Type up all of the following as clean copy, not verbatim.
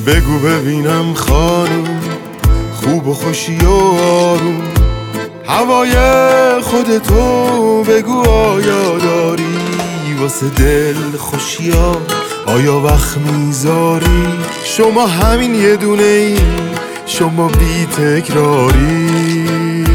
بگو ببینم خانم، خوب و خوشی و آروم، هوای خودتو بگو آیا داری؟ واسه دل خوشی ها آیا وقت میذاری؟ شما همین یه دونه ای، شما بی تکراری.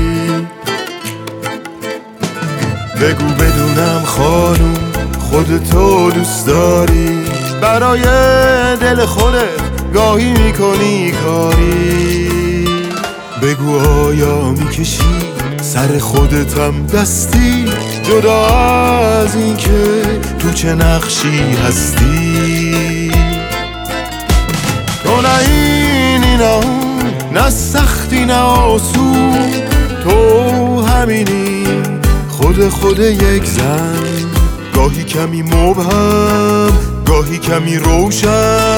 بگو بدونم خانم، خودتو دوست داری؟ برای دل خودت گاهی میکنی کاری؟ بگو آیا میکشی سر خودتم دستی، جدا از این که تو چه نقشی هستی؟ تو نه اینی نه اون، نه سختی نه آسون، تو همینی خود یک زن، گاهی کمی مبهم، گاهی کمی روشن.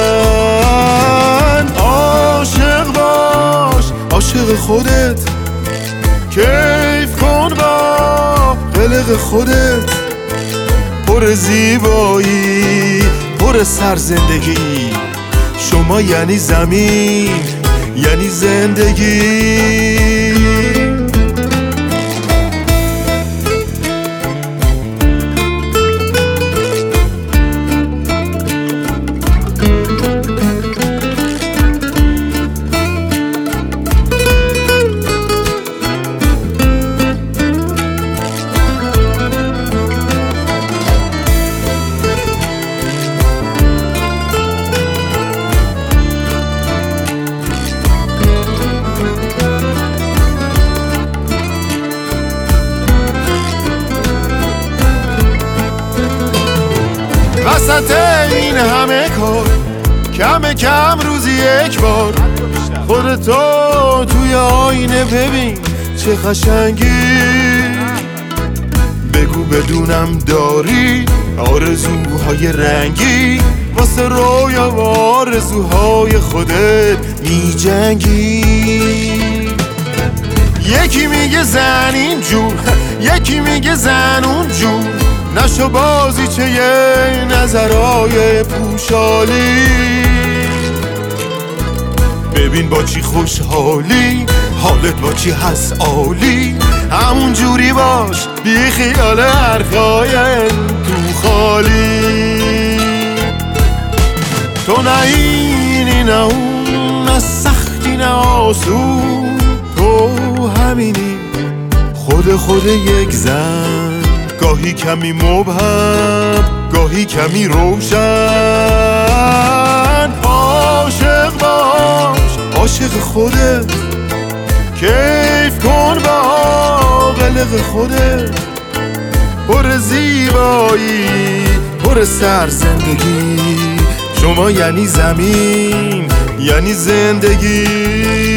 عاشق باش، عاشق خودت، کیف کن با قلق خودت، پر زیبایی، پر سرزندگی. شما یعنی زمین، یعنی زندگی. وسط این همه کار، کم کم روزی یک بار خودتو توی آینه ببین چه قشنگی. بگو بدونم داری آرزوهای رنگی، واسه رویا و آرزوهای خودت می جنگی. یکی میگه زن اینجور، یکی میگه زن اونجور، نشو بازی چه یه نظرهای پوشالی. ببین با چی خوشحالی، حالت با چی هست عالی، همون جوری باش بی خیال حرفای تو خالی. تو نه اینی نه اون، نه سختی نه آسون، تو همینی خود یک زن، گاهی کمی مبهم، گاهی کمی روشن. عاشق باش، عاشق خودت، کیف کن با قلق خودت، پر زیبایی، پر سرزندگی. شما یعنی زمین، یعنی زندگی.